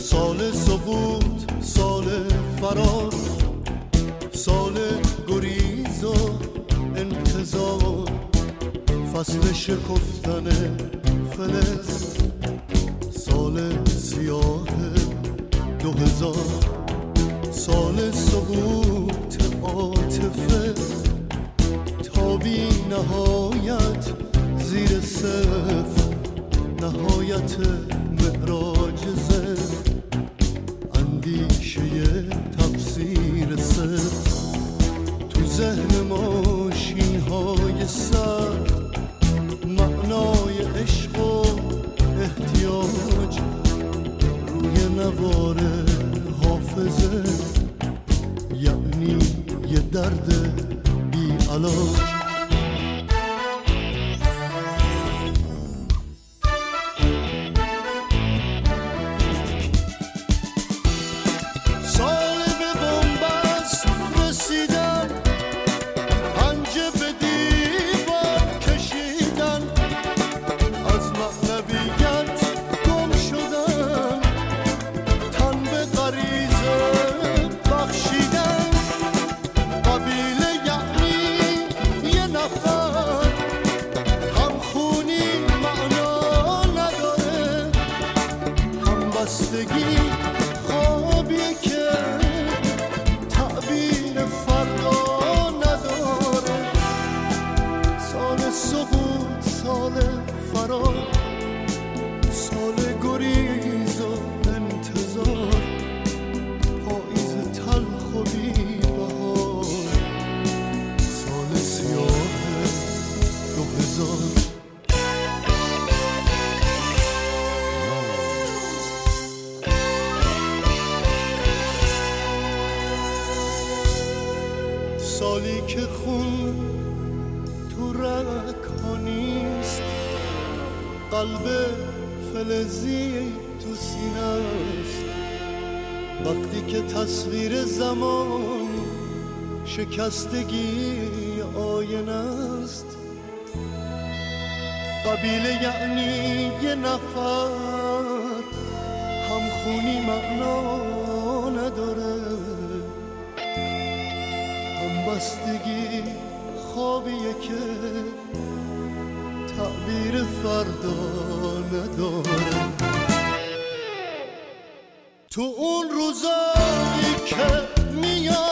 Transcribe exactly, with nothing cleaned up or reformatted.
سال سقوط، سال فرار، سال گریز و انتظار، فصل شکفتن فلز، سال سیاه دو هزار، سال سقوط عاطفه تا بی نهایت زیر صفر، نهایت معراج زفر، اندیشه تفسیر صفر، تو ذهن ماشین های سر، معنای عشق و احتیاج روی نوار حافظه، یعنی یه درد بی علاج. سالی که خون تو رگ‌ها نیست، قلب فلزی تو سینه است، وقتی که تصویر زمان شکستگی آینه است، قبیله یعنی یه نفر، همخونی معنا نداره، بستگی خوابیه که تعبیر فردا نداره. تو اون روزایی که میاد